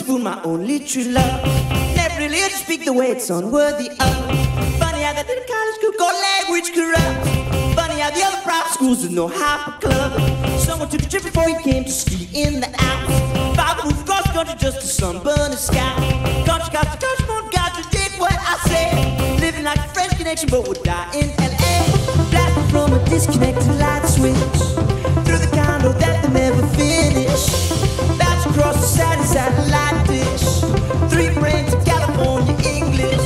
fool my only true love. Never really heard you speak the way it's unworthy of. Funny how that little college school called language corrupt. Funny how the other private schools with no hyper club. Someone took a trip before he came to ski in the Alps. Father moved across the country just to sunburn his sky. Country cost to country, won't contradict what I say. Living like a French connection, but would die in L.A. Blasted from a disconnected light switch. Through the condo that they never finish. Bounce across the satellite dish. 3 brains of California English.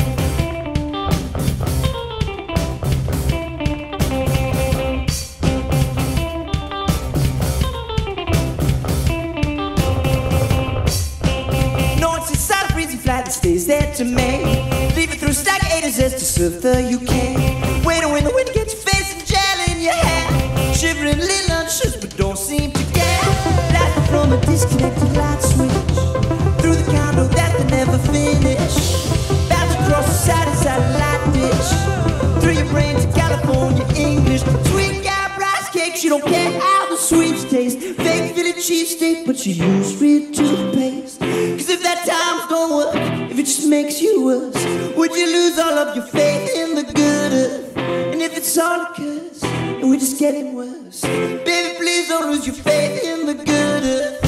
No one's inside a freezing flight that stays there to me. Leaving through a stack of A to Z to serve the UK. Waiting when the wind gets your face and gel in your hair. Shivering little unsures but don't seem to care. Blasted from a disconnected light switch. Through the condo that they never finish. Bounce across the satellite dish. Through your brain to California English. Sweet guy rice cake, she don't care how the sweets taste. Fake Philly cheesesteak, but she used real toothpaste. Cause if that times don't work, if it just makes you worse, would you lose all of your faith in the good earth? And if it's all occurs, and we're just getting worse, baby, please don't lose your faith in the good earth.